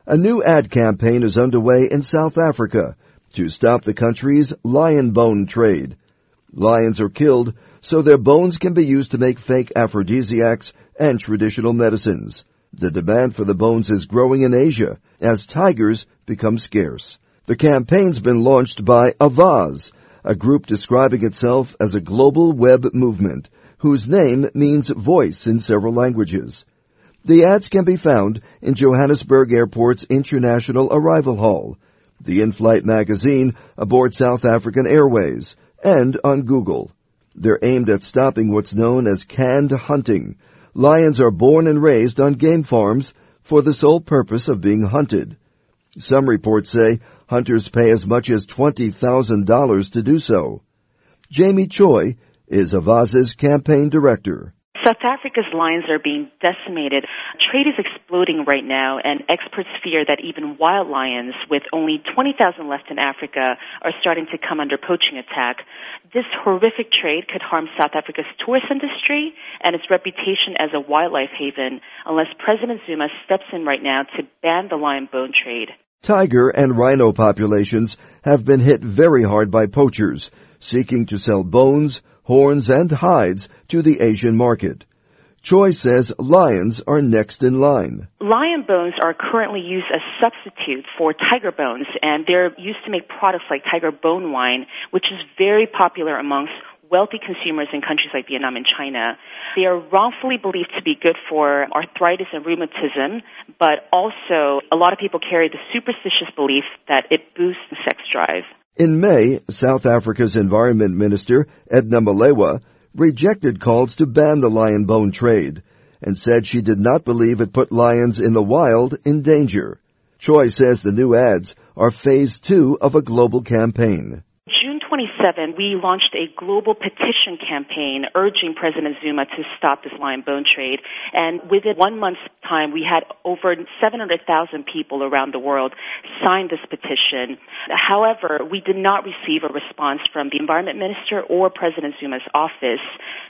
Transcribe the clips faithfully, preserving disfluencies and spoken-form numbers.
A new ad campaign is underway in South Africa to stop the country's lion bone trade. Lions are killed so their bones can be used to make fake aphrodisiacs and traditional medicines. The demand for the bones is growing in Asia as tigers become scarce. The campaign's been launched by Avaaz, a group describing itself as a global web movement whose name means voice in several languages. The ads can be found in Johannesburg Airport's International Arrival Hall, the in-flight magazine aboard South African Airways, and on Google. They're aimed at stopping what's known as canned hunting. Lions are born and raised on game farms for the sole purpose of being hunted. Some reports say hunters pay as much as twenty thousand dollars to do so. Jamie Choi is Avaaz's campaign director. South Africa's lions are being decimated. Trade is exploding right now, and experts fear that even wild lions, with only twenty thousand left in Africa, are starting to come under poaching attack. This horrific trade could harm South Africa's tourist industry and its reputation as a wildlife haven unless President Zuma steps in right now to ban the lion bone trade. Tiger and rhino populations have been hit very hard by poachers seeking to sell bones, horns, and hides to the Asian market. Choi says lions are next in line. Lion bones are currently used as substitutes for tiger bones, and they're used to make products like tiger bone wine, which is very popular amongst wealthy consumers in countries like Vietnam and China. They are wrongfully believed to be good for arthritis and rheumatism, but also a lot of people carry the superstitious belief that it boosts the sex drive. In May, South Africa's Environment Minister, Edna Molewa, rejected calls to ban the lion bone trade and said she did not believe it put lions in the wild in danger. Choi says the new ads are phase two of a global campaign. June twenty-seventh, we launched a global petition campaign urging President Zuma to stop this lion bone trade. And within one month's time, we had over seven hundred thousand people around the world sign this petition. However, we did not receive a response from the Environment Minister or President Zuma's office.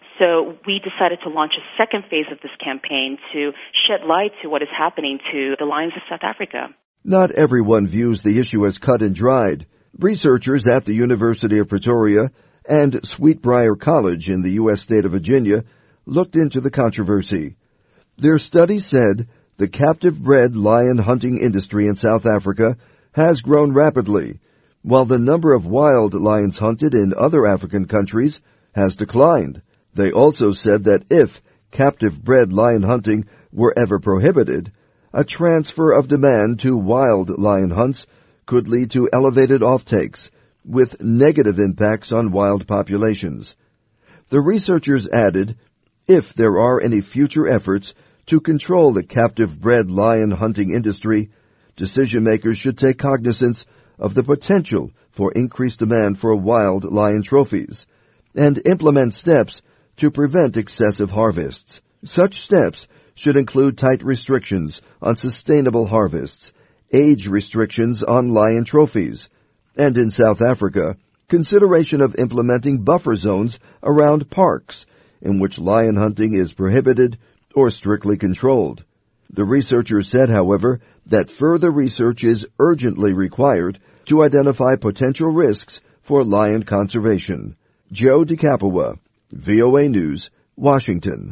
So we decided to launch a second phase of this campaign to shed light to what is happening to the lions of South Africa. Not everyone views the issue as cut and dried. Researchers at the University of Pretoria and Sweetbriar College in the U S state of Virginia looked into the controversy. Their study said the captive-bred lion hunting industry in South Africa has grown rapidly, while the number of wild lions hunted in other African countries has declined. They also said that if captive-bred lion hunting were ever prohibited, a transfer of demand to wild lion hunts could lead to elevated offtakes, with negative impacts on wild populations. The researchers added, if there are any future efforts to control the captive-bred lion hunting industry, decision-makers should take cognizance of the potential for increased demand for wild lion trophies, and implement steps to prevent excessive harvests. Such steps should include tight restrictions on sustainable harvests, age restrictions on lion trophies, and in South Africa, consideration of implementing buffer zones around parks in which lion hunting is prohibited or strictly controlled. The researchers said, however, that further research is urgently required to identify potential risks for lion conservation. Joe DeCapua, V O A News, Washington.